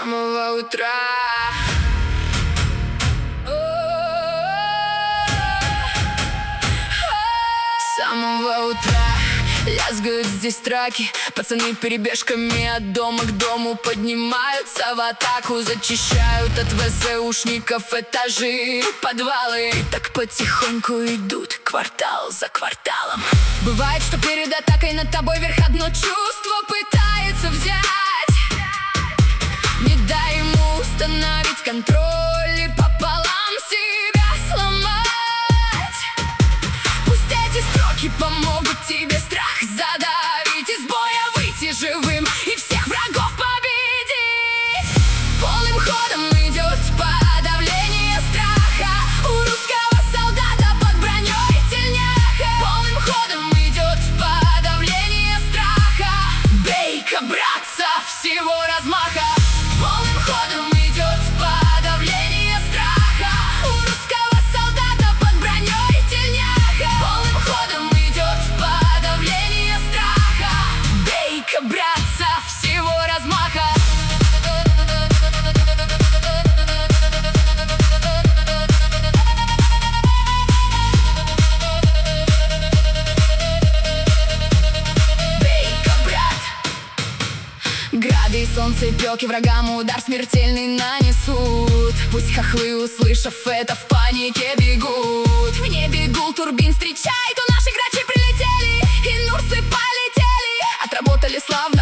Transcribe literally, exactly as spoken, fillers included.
самого утра. С самого утра лязгают здесь траки. Пацаны перебежками от дома к дому поднимаются в атаку. Зачищают от ВЗУшников этажи, подвалы. И так потихоньку идут квартал за кварталом. Бывает, что перед атакой над тобой верх одно чувство пытается взять. Не дай ему установить контроль и пополам себя сломать. Пусть эти строки помогут тебе страх задавить, из боя выйти живым и всех врагов победить. Полным ходом идет подавление страха у русского солдата под броней тельняха. Полным ходом идет подавление страха. Бей-ка, братца, всего размаха. Полным ходом идет подавление страха у русского солдата под броней тельняха. Полным ходом идет подавление страха. Бей-ка, братца, всего размаха. Бей-ка, брат. Грады и солнцепёки врагам удар смертельный нанесут. Пусть хохлы, услышав это, в панике бегут. В небе гул турбин встречает, у наших грачей прилетели и нурсы полетели. Отработали славно